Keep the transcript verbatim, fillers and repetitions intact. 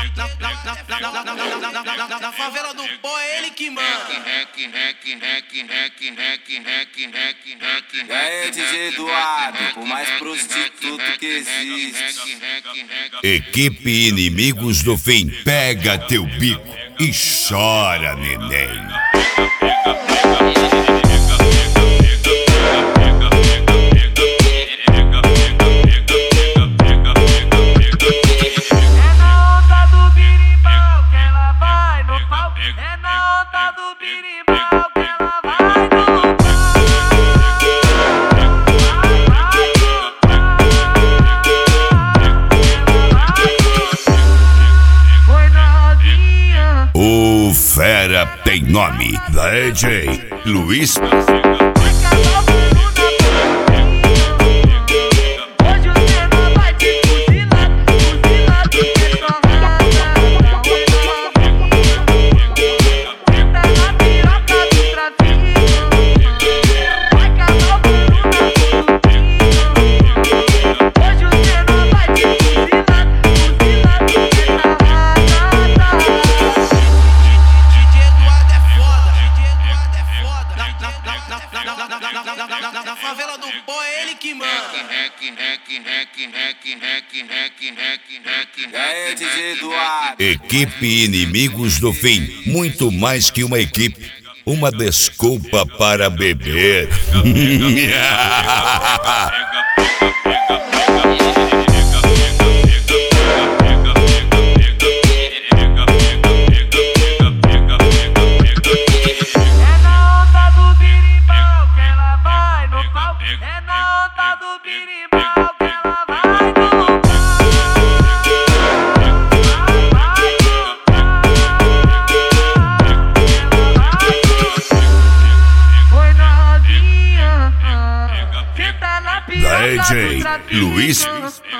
Na favela do pó é ele que manda. E aí, D J Eduardo, o mais prostituto que existe. Equipe Inimigos do Fim, pega teu bico e chora, neném. O fera tem nome, D J Luiz. Na favela do pó é ele que manda. E aí, D J Eduardo. Equipe Inimigos do Fim, muito mais que uma equipe, uma desculpa para beber. D J Luiz.